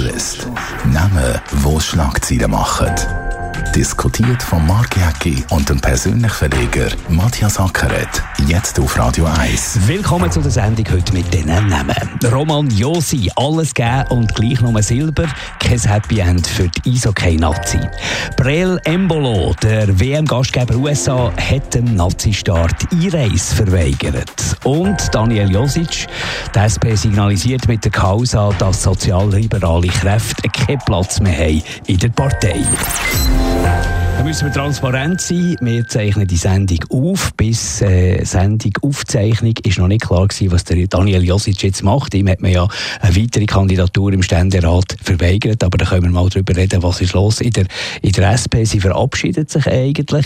Shortlist. Namen, die Schlagzeilen machen. Diskutiert von Marc Jäcki und dem persönlichen Verleger Matthias Ackeret. Jetzt auf Radio 1. Willkommen zu der Sendung heute mit diesen Namen. Roman Josi, alles geben und gleich nur Silber. Kein Happy End für die Eishockey-Nazi. Breel Embolo, der WM-Gastgeber USA, hat dem Nazi-Staat Einreise verweigert. Und Daniel Josic, der SP signalisiert mit der Causa, dass sozialliberale Kräfte keinen Platz mehr haben in der Partei. Da müssen wir transparent sein. Wir zeichnen die Sendung auf. Bis Sendung-Aufzeichnung ist noch nicht klar gewesen, was der Daniel Josic jetzt macht. Ihm hat man ja eine weitere Kandidatur im Ständerat verweigert. Aber da können wir mal darüber reden, was ist los in der SP. Sie verabschiedet sich eigentlich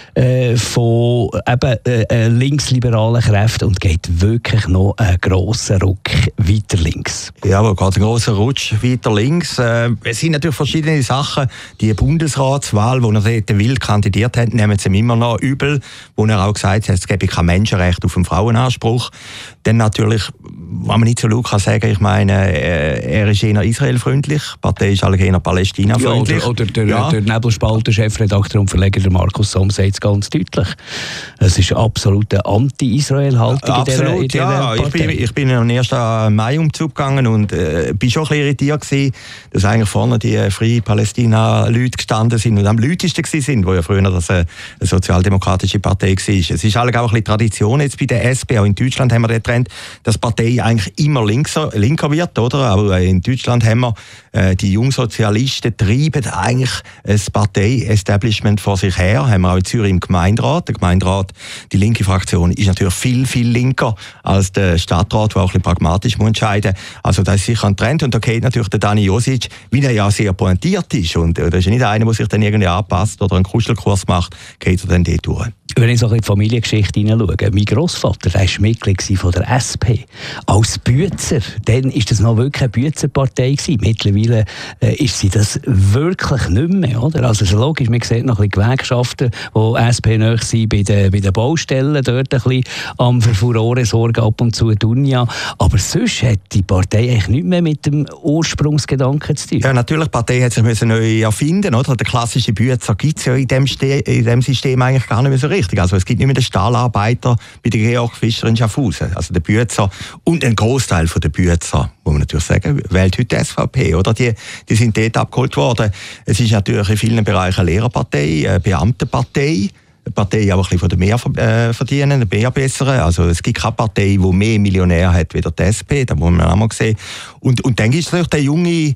von linksliberalen Kräften und geht wirklich noch einen grossen Ruck weiter links. Ja, aber gerade ein grosser Rutsch weiter links. Es sind natürlich verschiedene Sachen. Die Bundesratswahl, wo er wild kandidiert hat, nehmen sie ihm immer noch übel, wo er auch gesagt hat, es gebe kein Menschenrecht auf einen Frauenanspruch. Dann natürlich, was man nicht so laut kann sagen, ich meine, er ist eher israelfreundlich, die Partei ist alle eher palästinafreundlich. Ja, oder der Nebelspalter, Chefredakteur und Verleger der Markus Somm sagt es ganz deutlich. Es ist absolut eine Anti-Israel-Haltung in dieser Partei. Ich bin am 1. Mai-Umzug gegangen und bin schon ein bisschen irritiert gewesen, dass eigentlich vorne die Freie Palästina-Leute gestanden sind und am lautesten sind, wo ja früher das eine sozialdemokratische Partei war. Es ist auch ein bisschen Tradition jetzt bei der SP, auch in Deutschland haben wir den Trend, dass die Partei eigentlich immer linker wird, oder? Aber in Deutschland haben wir die Jungsozialisten treiben eigentlich ein Partei-Establishment vor sich her, haben wir auch in Zürich im Gemeinderat. Der Gemeinderat, die linke Fraktion, ist natürlich viel, viel linker als der Stadtrat, der auch ein bisschen pragmatisch entscheiden muss. Also das ist sicher ein Trend und da geht natürlich der Dani Josic, weil er ja sehr pointiert ist und das ist ja nicht einer, der sich dann irgendwie anpasst oder einen Kuschelkurs macht, geht er dann dort durch. Wenn ich so in die Familiengeschichte hineinschaue, mein Grossvater, der war Mitglied von der SP. Als Büetzer, dann war das noch wirklich eine Büetzerpartei gewesen. Mittlerweile ist sie das wirklich nicht mehr, oder? Also es ist logisch, man sieht noch ein bisschen Gewerkschaften, die SP-nahe sind bei den Baustellen, dort ein bisschen für Furore sorgen ab und zu, Dunja. Aber sonst hat die Partei eigentlich nichts mehr mit dem Ursprungsgedanken zu tun. Ja, natürlich, die Partei hat sich neu erfinden, oder? Der klassische Büetzer gibt es ja in dem System eigentlich gar nicht mehr so richtig. Also es gibt nicht mehr den Stahlarbeiter bei der Georg Fischer in Schaffhausen. Also der Büetzer und ein Großteil der Büetzer, muss man natürlich sagen, wählt heute die SVP, oder? Die sind dort abgeholt worden. Es ist natürlich in vielen Bereichen eine Lehrerpartei, eine Beamtenpartei. Eine Partei, die auch ein bisschen von der mehr verdienen, eine mehr bessere. Also es gibt keine Partei, die mehr Millionäre hat wie die SP, das muss man auch mal sehen. Und dann gibt es natürlich den jungen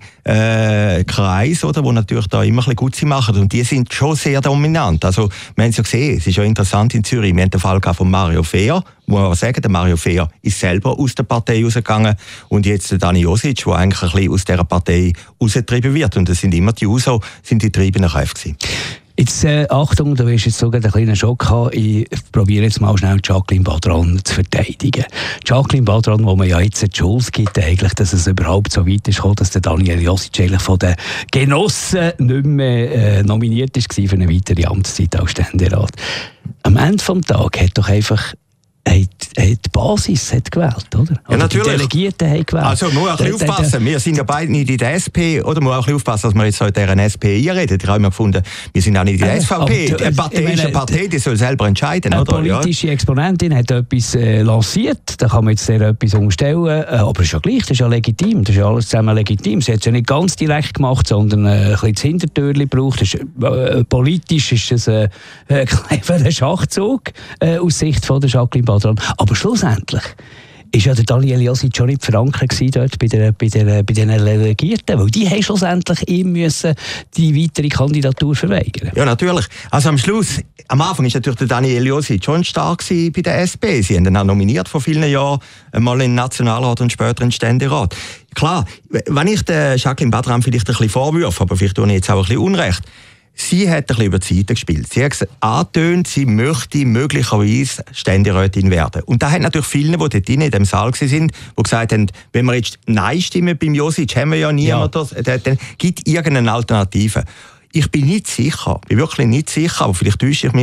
Kreis, oder, wo natürlich da immer ein bisschen gut machen. Und die sind schon sehr dominant. Also wir haben es ja gesehen, es ist ja interessant in Zürich. Wir haben den Fall von Mario Fehr. Muss man sagen, der Mario Fehr ist selber aus der Partei rausgegangen. Und jetzt der Dani Josic, der eigentlich ein bisschen aus dieser Partei rausgetrieben wird. Und das sind immer die USO, sind die treibenden Kräfte gewesen. Jetzt, Achtung, du wirst jetzt sogar einen kleinen Schock haben. Ich probiere jetzt mal schnell Jacqueline Badran zu verteidigen. Jacqueline Badran, wo man ja jetzt die Schuld gibt, eigentlich, dass es überhaupt so weit ist gekommen, dass der Daniel Josic eigentlich von den Genossen nicht mehr nominiert ist für eine weitere Amtszeit als Ständerat. Am Ende des Tages hat doch einfach die Basis hat gewählt, oder? Ja, natürlich. Die Delegierten haben gewählt. Also man muss ein bisschen aufpassen. Wir sind ja beide nicht in der SP, oder man muss auch ein bisschen aufpassen, dass wir jetzt heute in der SP einreden. Ich habe immer gefunden, wir sind auch nicht in der SVP. Eine Partei ist eine Partei, die soll selber entscheiden, eine oder? Eine politische Exponentin hat etwas lanciert, da kann man jetzt sehr etwas umstellen, aber es ist ja gleich, das ist ja legitim, das ist ja alles zusammen legitim. Sie hat es ja nicht ganz direkt gemacht, sondern ein bisschen das Hintertürchen gebraucht. Politisch ist es ein cleverer Schachzug aus Sicht von der Jacqueline Badran. Aber schlussendlich ist ja der Daniel Josic schon nicht verankert dort bei den Delegierten, weil die haben schlussendlich ihm müssen die weitere Kandidatur verweigern. Ja, natürlich. Also am Anfang ist natürlich der Daniel Josic schon stark bei der SP. Sie haben ihn auch nominiert vor vielen Jahren, einmal in den Nationalrat und später in den Ständerat. Klar, wenn ich der Jacqueline Badran vielleicht ein bisschen vorwürfe, aber vielleicht tue ich jetzt auch ein bisschen Unrecht, sie hat ein bisschen über die Seite gespielt. Sie hat angetönt, sie möchte möglicherweise Ständerätin werden. Und da haben natürlich viele, die dort in dem Saal waren, die gesagt haben, wenn wir jetzt Nein stimmen beim Josic, haben wir ja niemanden, dann gibt es irgendeine Alternative. Ich bin nicht sicher, bin wirklich nicht sicher, aber vielleicht täusche ich mich,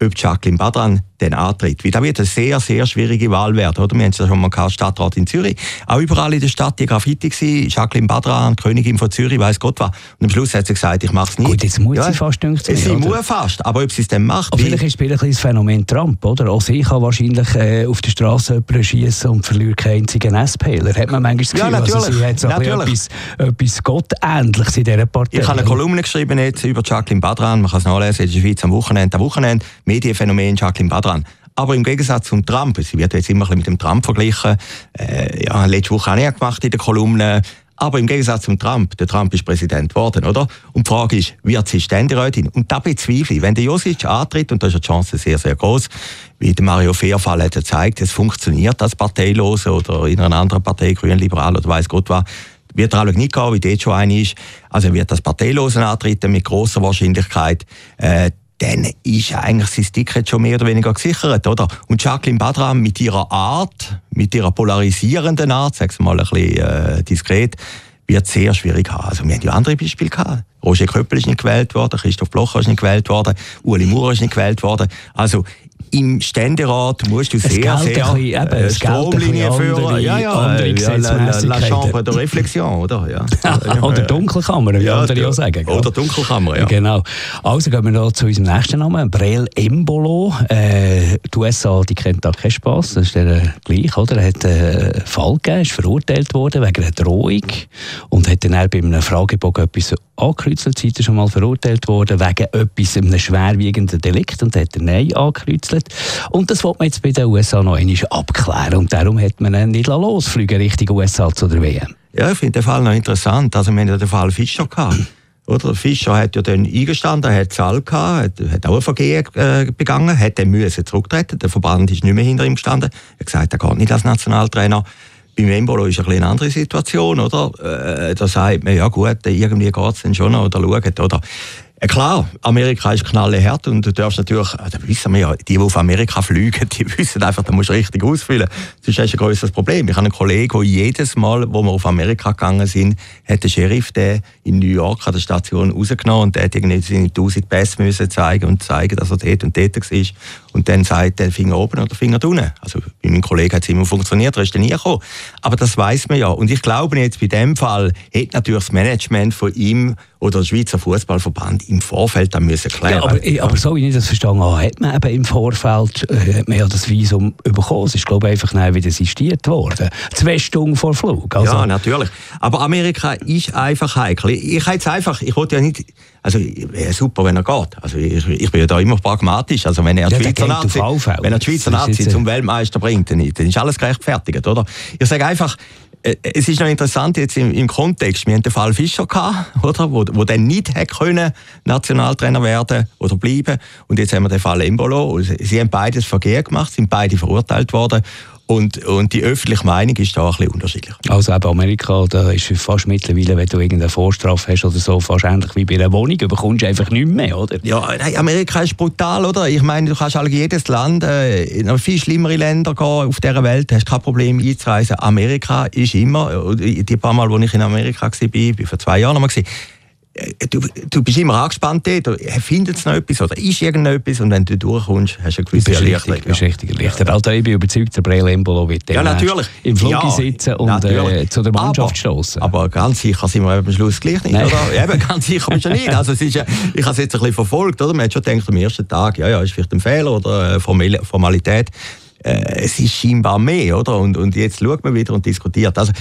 ob Jacqueline Badran dann antritt. Weil das wird eine sehr, sehr schwierige Wahl werden. Oder? Wir haben es ja schon mal gehabt, Stadtrat in Zürich. Auch überall in der Stadt die Graffiti gewesen. Jacqueline Badran, Königin von Zürich, weiss Gott was. Und am Schluss hat sie gesagt, ich mache es nicht. Gut, jetzt muss sie fast, denkt sie. Sie muss fast, aber ob sie es dann macht... Vielleicht ist es ein das Phänomen Trump, oder? Auch sie kann wahrscheinlich auf der Straße jemanden schiessen und verliert keinen einzigen SPler. Hat man manchmal das Gefühl, ja, natürlich, also sie hat so etwas Gottähnliches in dieser Partei. Ich habe eine Kolumne geschrieben jetzt über Jacqueline Badran. Man kann es nachlesen in der Schweiz am Wochenende. Medienphänomen Jacqueline Badran. Aber im Gegensatz zum Trump, sie wird jetzt immer ein bisschen mit dem Trump verglichen. Letzte Woche habe ich gemacht in der Kolumne. Aber im Gegensatz zum Trump, der Trump ist Präsident geworden, oder? Und die Frage ist, wird sie Ständerätin? Und da bezweifle ich. Wenn der Josic antritt, und da ist die Chance sehr, sehr groß, wie der Mario Fehr-Fall hat gezeigt, es funktioniert als Parteilose oder in einer anderen Partei, Grün, Liberal oder weiss Gott was, wird er nicht gehen, wie dort schon eine ist. Also er wird das Parteilosen antreten mit grosser Wahrscheinlichkeit. Dann ist eigentlich sein Ticket schon mehr oder weniger gesichert, oder? Und Jacqueline Badran mit ihrer Art, mit ihrer polarisierenden Art, sag's mal ein bisschen diskret, wird sehr schwierig haben. Also wir haben ja andere Beispiele gehabt. Roger Köppel ist nicht gewählt worden, Christoph Blocher ist nicht gewählt worden, Ueli Maurer ist nicht gewählt worden. Also im Ständerat musst du sehr Stromlinien führen. La Chambre de Réflexion, oder? Ja. Oder Dunkelkammer, wie andere ja sagen. Oder Dunkelkammer, ja. Genau. Also gehen wir noch zu unserem nächsten Namen, Brel Embolo. Die USA, die kennt da keinen Spass, das ist der gleich, oder? Er hat einen Fall gegeben, ist verurteilt worden wegen einer Drohung und hat dann bei einem Fragebogen etwas angekreuzelt. Sie ist schon mal verurteilt worden wegen etwas, einem schwerwiegenden Delikt, und hat er Nein angekreuzelt. Und das wollte man jetzt bei den USA noch einmal abklären. Und darum hat man ihn nicht losfliegen Richtung USA zu der WM. Ja, ich finde den Fall noch interessant. Also wir haben ja den Fall Fischer gehabt. Oder? Fischer hat ja dann eingestanden, hat Zahl gehabt, hat auch ein Vergehen begangen, hat dann müssen zurücktreten. Der Verband ist nicht mehr hinter ihm gestanden. Er hat gesagt, er geht nicht als Nationaltrainer. Beim Embolo ist eine andere Situation, oder? Da sagt man, ja gut, irgendwie geht es dann schon noch, oder schaut, oder? Klar, Amerika ist knallhart und du darfst natürlich, da wissen wir ja, die auf Amerika fliegen, die wissen einfach, da musst du richtig ausfüllen. Sonst hast du ein grösseres Problem. Ich habe einen Kollegen, der jedes Mal, wo wir auf Amerika gegangen sind, hat der Sheriff den in New York an der Station rausgenommen und der hat irgendwie seine 1000 Pässe müssen zeigen, dass er dort und dort war. Und dann sagt der Finger oben oder Finger unten. Also bei meinem Kollegen hat es immer funktioniert, er ist dann nie gekommen. Aber das weiss man ja. Und ich glaube jetzt, bei dem Fall hätte natürlich das Management von ihm oder der Schweizer Fußballverband im Vorfeld dann müssen klären. Ja, aber so wie ich das verstanden habe, hat man eben im Vorfeld hat man ja das Visum bekommen. Es ist, glaube ich, einfach wieder sistiert worden. 2 Stunden vor Flug. Also. Ja, natürlich. Aber Amerika ist einfach heikel. Ich wollte ja nicht, also wäre super, wenn er geht. Also ich bin ja da immer pragmatisch. Also wenn er die Schweizer Nazi zum Weltmeister bringt, dann ist alles gerechtfertigt, oder? Ich sage einfach, es ist noch interessant jetzt im Kontext, wir hatten den Fall Fischer gehabt, oder? Wo dann nicht hätte können Nationaltrainer werden oder bleiben. Und jetzt haben wir den Fall Embolo. Sie haben beides Vergehen gemacht, sind beide verurteilt worden. Und die öffentliche Meinung ist da ein bisschen unterschiedlich. Also eben Amerika, da ist fast mittlerweile, wenn du irgendeine Vorstrafe hast oder so, fast ähnlich wie bei einer Wohnung, du bekommst einfach nichts mehr, oder? Ja, nein, Amerika ist brutal, oder? Ich meine, du kannst in jedes Land, in viel schlimmere Länder gehen auf dieser Welt, hast kein Problem einzureisen. Amerika ist immer, die paar Mal, wo ich in Amerika war, vor 2 Jahren noch mal, du bist immer angespannt dort, findet es noch etwas oder ist irgendetwas, und wenn du durchkommst, hast du eine gewisse Erleichterung. Du bist richtig erleichtert. Also ich bin überzeugt, der Brel Embolo wird im Flug sitzen und zu der Mannschaft stoßen. Aber ganz sicher sind wir am Schluss gleich nicht, oder? Eben, ganz sicher bist du nicht. Also, ich habe es jetzt ein bisschen verfolgt, oder? Man hat schon gedacht, am ersten Tag, ist vielleicht ein Fehler oder eine Formalität. Es ist scheinbar mehr, oder? Und jetzt schaut man wieder und diskutiert. Also,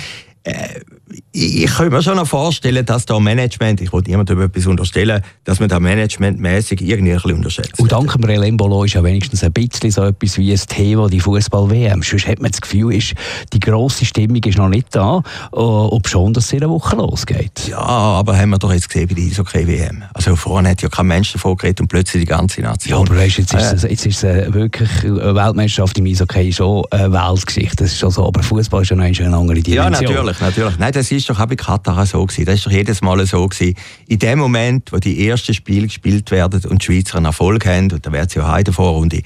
ich könnte mir schon noch vorstellen, dass da Management, ich wollte niemandem etwas unterstellen, dass man da managementmäßig irgendwie ein bisschen unterschätzt. Und dank dem Brel Embolo ist ja wenigstens ein bisschen so etwas wie ein Thema, die Fußball-WM. Sonst hat man das Gefühl, die grosse Stimmung ist noch nicht da, ob schon, dass es in einer Woche losgeht. Ja, aber haben wir doch jetzt gesehen bei der Eishockey-WM. Also vorhin hat ja kein Mensch davon geredet und plötzlich die ganze Nation. Ja, aber weißt, jetzt ist es wirklich eine Weltmeisterschaft im Eishockey schon eine Weltgeschichte. Das ist schon so, aber Fußball ist ja noch eine andere Dimension. Ja, natürlich. Nein, das ist doch auch bei Katar so gewesen. Das ist doch jedes Mal so gewesen. In dem Moment, wo die ersten Spiele gespielt werden und die Schweizer einen Erfolg haben, und da wird es ja auch in der Vorrunde,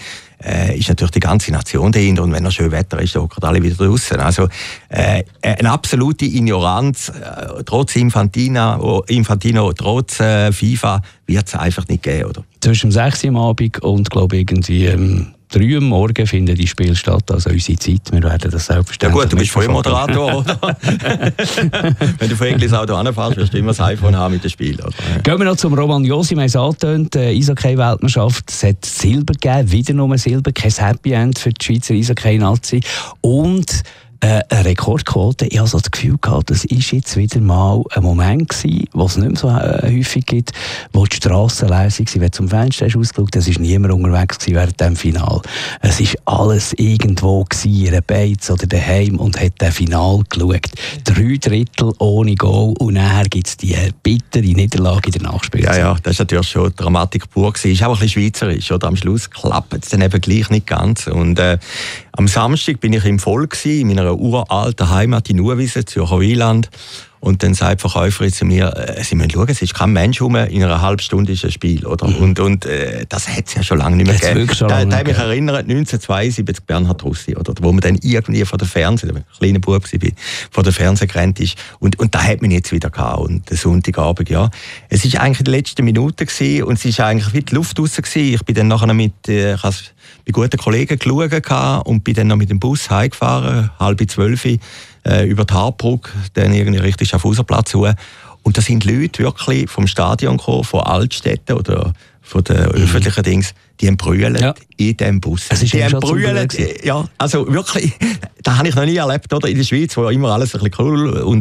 ist natürlich die ganze Nation dahinter. Und wenn er schön Wetter ist, dann hocken alle wieder draussen. Also eine absolute Ignoranz, trotz Infantino, trotz FIFA, wird es einfach nicht geben, oder? Zwischen 6 Uhr am Abend und, glaube ich, irgendwie 3 Uhr morgen finden die Spiele statt, also unsere Zeit. Wir werden das selbstverständlich. Ja gut, du bist voll Moderator, oder? Wenn du von Eglisauto anfährst, wirst du immer das iPhone haben mit dem Spiel, oder? Gehen wir noch zum Roman Josi. Wir haben es angetönt, Eishockey-Weltmeisterschaft. Es hat Silber gegeben, wieder nur Silber, kein Happy End für die Schweizer Eishockey-Nazi. Und eine Rekordquote. Ich hatte so das Gefühl gehabt, das war jetzt wieder mal ein Moment gewesen, wo es nicht mehr so häufig gibt, wo die Strassen leer waren. Wenn du zum Fenster ausgeschaut hast, war niemand unterwegs während dem Finale. Es war alles irgendwo gewesen, in einer Beiz oder daheim und hat das Finale geschaut. 3 Drittel ohne Goal und nachher gibt es die bittere Niederlage in der Nachspielzeit. Ja, das war natürlich schon Dramatik pur gewesen. Ist auch ein bisschen schweizerisch, oder? Am Schluss klappt es dann eben gleich nicht ganz. Und am Samstag bin ich im Volk gewesen, in meiner uralten Heimat in Uewiesen, Zürcher Wieland. Und dann sagt die Verkäuferin zu mir, Sie müssen schauen, es ist kein Mensch rum, in einer halben Stunde ist ein Spiel. Oder? Und das hat es ja schon lange nicht mehr gegeben. Da hat mich erinnert, 1972 Bernhard Russi, oder? Wo man dann irgendwie vor der Fernseh, der kleine Bub war, vor der Fernseh gerannt ist. Und da hat man jetzt wieder gehabt. Und der Sonntagabend, ja. Es war eigentlich in den letzten Minuten gewesen, und es war eigentlich wie die Luft raus gewesen. Ich bin dann nachher bei guten Kollegen geschaut und bin dann noch mit dem Bus heimgefahren, 11:30 über die Hartbrücke, dann irgendwie Richtung Schaffhauserplatz hoch. Und da sind Leute wirklich vom Stadion gekommen, von Altstädten oder von den öffentlichen Dings, die haben brüllt in diesem Bus. Die haben brüllt, ja, also wirklich, das habe ich noch nie erlebt, oder? In der Schweiz, wo immer alles ein bisschen cool und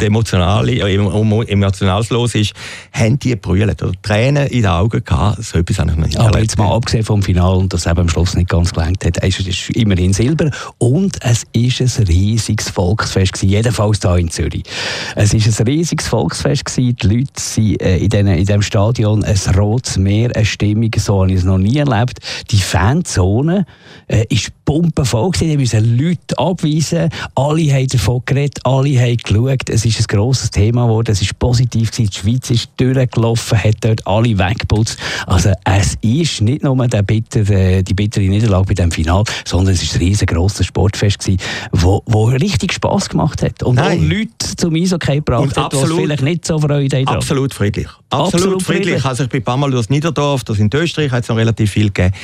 emotionallos ist, haben die brüllt, oder Tränen in den Augen gehabt. So etwas habe ich noch nie erlebt. Aber jetzt mal abgesehen vom Finale und das eben am Schluss nicht ganz gelangt hat, es ist immerhin Silber und es ist ein riesiges Volksfest gewesen, jedenfalls hier in Zürich. Es ist ein riesiges Volksfest gewesen, die Leute sind in diesem Stadion ein rotes Meer, eine Stimmung, so habe ich es noch nie erlebt. Die Fanzone ist pumpenvoll gewesen, die müssen Leute abweisen, alle haben davon geredet, alle haben geschaut, es ist ein grosses Thema geworden, es ist positiv gewesen, die Schweiz ist durchgelaufen, hat dort alle weggeputzt. Also es ist nicht nur die bittere Niederlage bei dem Finale, sondern es ist ein riesengroßes Sportfest gewesen, wo richtig Spass gemacht hat und auch Leute zum Eishockey gebracht hat, die vielleicht nicht so Freude haben. Absolut friedlich. Absolut friedlich. Also ich bin ein paar Mal durch Niederdorf, das in Österreich hat es noch relativ viel gegeben.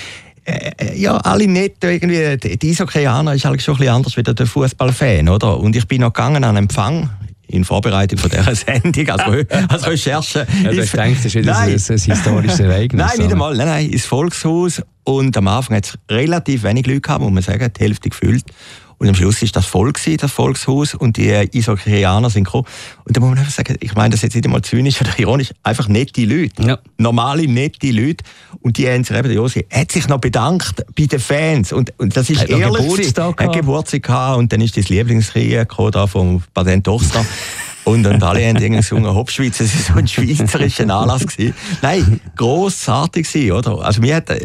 Ja, alle nett, irgendwie, die Eishockeyaner ist halt schon ein bisschen anders wie der Fußballfan, oder? Und ich bin noch gegangen an Empfang in Vorbereitung von dieser Sendung, als Recherche. Ja, ich denke, das ist wieder ein historisches Ereignis. Nein, nicht einmal. Nein, ins Volkshaus. Und am Anfang hat es relativ wenig Leute gehabt, muss man sagen, die Hälfte gefüllt. Und am Schluss war das voll gewesen, das Volkshaus, und die Eishockeyaner sind gekommen. Und da muss man einfach sagen, ich meine das jetzt nicht einmal zynisch oder ironisch, einfach nette Leute. Ja. Normale, nette Leute. Und die haben sich eben, der Josi hat sich noch bedankt bei den Fans. Und das ist ehrlich. Er hat Geburtstag gehabt und dann ist das Lieblingskrieg gekommen, da vom Patent Tochter. Und alle haben irgendwie gesungen, Hopschweiz, es war so ein schweizerischer Anlass gewesen. Nein, grossartig gewesen, oder? Also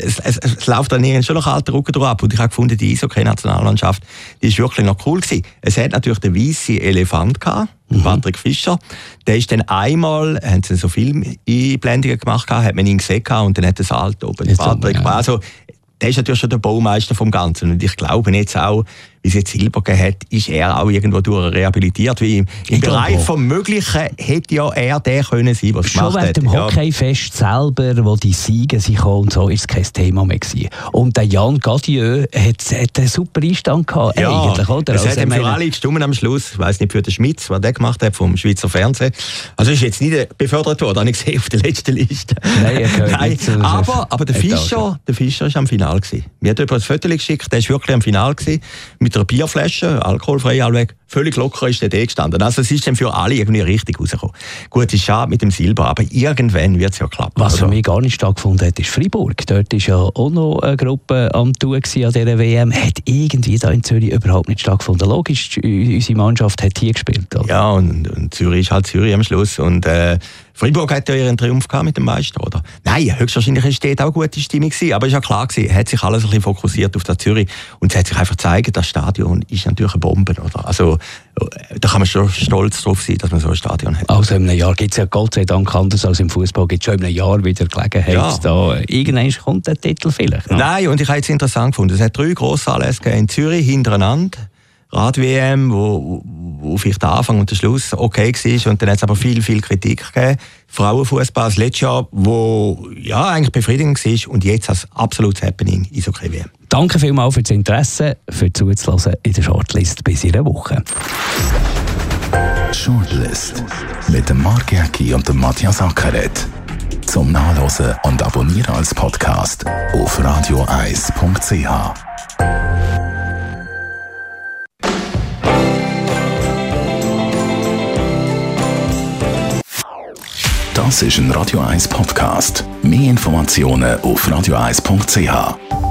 es läuft dann irgendwie schon noch alter Rücken drauf ab. Und ich habe gefunden, die Eishockey-Nationalmannschaft, die ist wirklich noch cool gewesen. Es hat natürlich den weißen Elefant gehabt, Patrick Fischer. Der ist dann einmal, haben sie so Filmeinblendungen gemacht, hat man ihn gesehen und dann hat das Alt oben, Patrick. Ja. Also, der ist natürlich schon der Baumeister vom Ganzen. Und ich glaube jetzt auch, wie es jetzt Silber gegeben hat, ist er auch irgendwo durch rehabilitiert. Wie im Bereich vom Möglichen hätte ja er der können sein, was schon während dem Hockeyfest selber, wo die Siege sich und so, ist es kein Thema mehr gewesen. Und der Jan Gadieu hat einen super Einstand gehabt, eigentlich, oder? Es hat für alle gestimmt am Schluss. Ich weiss nicht, für den Schmitz, was der gemacht hat vom Schweizer Fernsehen. Also ist jetzt nicht befördert worden, habe ich gesehen auf der letzten Liste. Nein, aber der Fischer ist am Finale gewesen. Mir hat jemand ein Foto geschickt, der ist wirklich am Finale gewesen, mit einer Bierflasche, alkoholfrei allweg, völlig locker ist der gestanden. Also es ist dann für alle irgendwie richtig rausgekommen. Gut, es ist schade mit dem Silber, aber irgendwann wird es ja klappen. Was für mich gar nicht stattgefunden hat, ist Freiburg. Dort war ja auch noch eine Gruppe am Tun an dieser WM. Hat irgendwie da in Zürich überhaupt nicht stattgefunden. Logisch, unsere Mannschaft hat hier gespielt. Oder? Ja, und Zürich ist halt Zürich am Schluss. Und Freiburg hat ja ihren Triumph gehabt mit dem Meister, oder? Nein, höchstwahrscheinlich war dort auch gute Stimmung gewesen, aber es ist ja klar gewesen, hat sich alles ein bisschen fokussiert auf das Zürich und es hat sich einfach gezeigt, das Stadion ist natürlich eine Bombe, oder? Also Da kann man schon stolz drauf sein, dass man so ein Stadion hat. Also in einem Jahr gibt es ja Gott sei Dank anders als im Fußball, gibt es schon in einem Jahr wieder Gelegenheit, da irgendwann kommt der Titel vielleicht. No? Nein, und ich habe es interessant gefunden. Es hat 3 grosse Anlässe in Zürich hintereinander. Rad-WM, wo vielleicht der Anfang und der Schluss okay war, und dann hat es aber viel Kritik gegeben. Frauenfußball das letzte Jahr, wo ja eigentlich befriedigend war, und jetzt als absolutes Happening Eishockey-WM. Danke vielmals für das Interesse, für zuzuhören in der Shortlist. Bis in einer Woche. Shortlist mit dem Mark Jäcki und dem Matthias Ackeret. Zum Nachlesen und Abonnieren als Podcast auf radio1.ch. Das ist ein Radio 1 Podcast. Mehr Informationen auf radio1.ch.